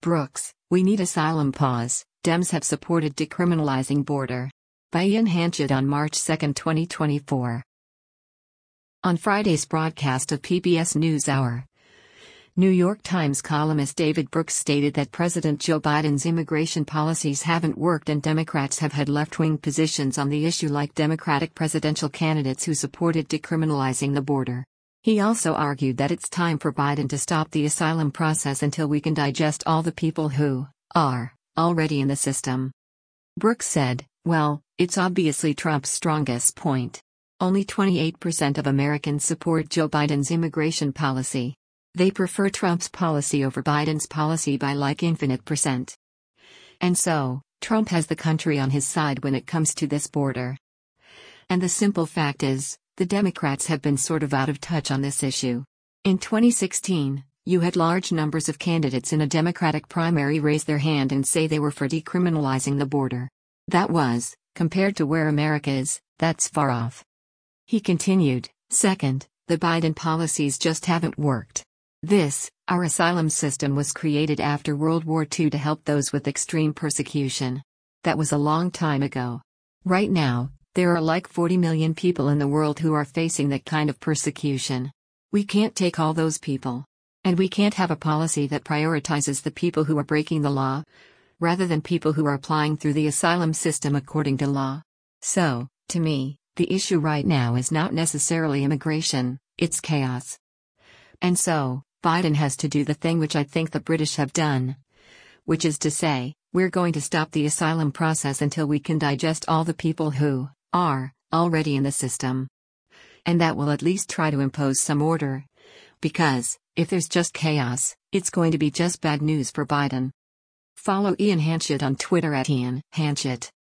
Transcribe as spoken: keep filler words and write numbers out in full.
Brooks, we need asylum pause. Dems have supported decriminalizing border. By Ian Hanchett on March second, twenty twenty-four. On Friday's broadcast of P B S NewsHour, New York Times columnist David Brooks stated that President Joe Biden's immigration policies haven't worked and Democrats have had left-wing positions on the issue, like Democratic presidential candidates who supported decriminalizing the border. He also argued that it's time for Biden to stop the asylum process until we can digest all the people who are already in the system. Brooks said, "Well, it's obviously Trump's strongest point. Only twenty-eight percent of Americans support Joe Biden's immigration policy. They prefer Trump's policy over Biden's policy by like infinite percent. And so, Trump has the country on his side when it comes to this border. And the simple fact is, the Democrats have been sort of out of touch on this issue. In twenty sixteen, you had large numbers of candidates in a Democratic primary raise their hand and say they were for decriminalizing the border. That was, compared to where America is, that's far off." He continued, "Second, the Biden policies just haven't worked. This, our asylum system was created after World War Two to help those with extreme persecution. That was a long time ago. Right now, there are like forty million people in the world who are facing that kind of persecution. We can't take all those people. And we can't have a policy that prioritizes the people who are breaking the law, rather than people who are applying through the asylum system according to law. So, to me, the issue right now is not necessarily immigration, it's chaos. And so, Biden has to do the thing which I think the British have done. Which is to say, we're going to stop the asylum process until we can digest all the people who are already in the system. And that will at least try to impose some order. Because, if there's just chaos, it's going to be just bad news for Biden." Follow Ian Hanchett on Twitter at Ian Hanchett.